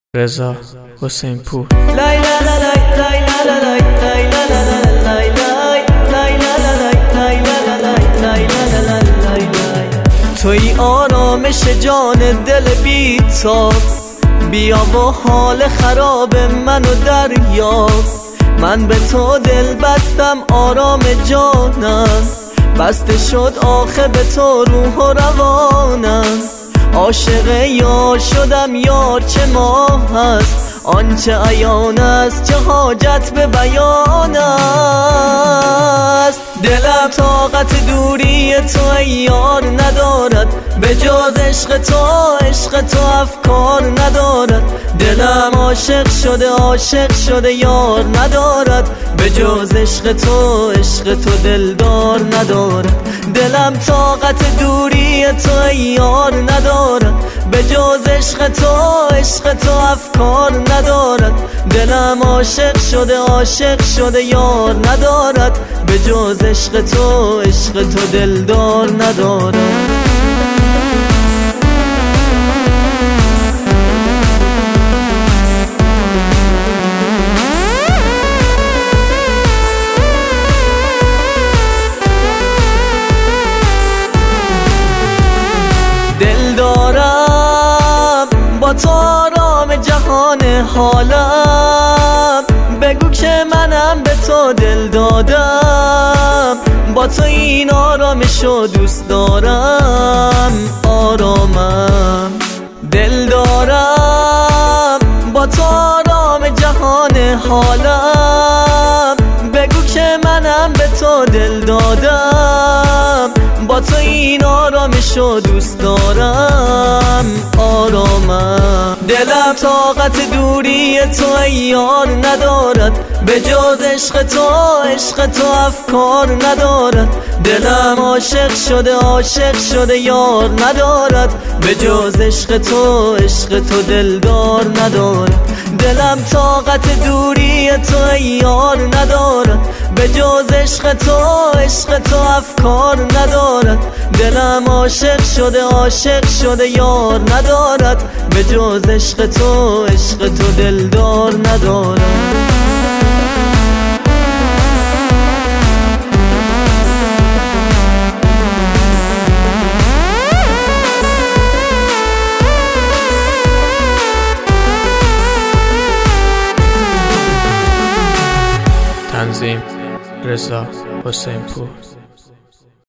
رضا حسین پور. توی آرامش جان دل بی‌تاب، بیا با حال خراب منو دریاب. من به تو دل بستم آرام جانم، بسته شد آخه به تو روح و روانم. عاشق یار شدم، یار چه ماه هست، آنچه عیان است چه حاجت به بیان است. دلم طاقت دوری تو ای یار ندارد، به جز عشق تو افکار ندارد. دلم عاشق شده یار ندارد، به جز عشق تو دلدار ندارد. دلم طاقت دوری تو ای یار ندارد، به جز عشق تو افکار ندارد. دلم عاشق شده یار ندارد، به جز عشق تو دلدار ندارد. دل دارم با تو آرام جهان حالم، بگو که منم به تو دل دادم. با تو این آرامشو دوست دارم، آرامم. دل دارم با تو آرام جهان حالم، بگو که منم به تو دل دادم. با تو این آرامشو دوست دارم، آرامم. دلم طاقت دوری تو ای یار ندارد، به جز عشق تو افکار ندارد. دلم عاشق شده یار ندارد، به جز عشق تو دلدار ندارد. دلم طاقت دوری تو ای یار ندارد، به جز عشق تو افکار ندارد. دلم عاشق شده یار ندارد، به جز عشق تو دلدار ندارد. تنظیم رضا حسین پور.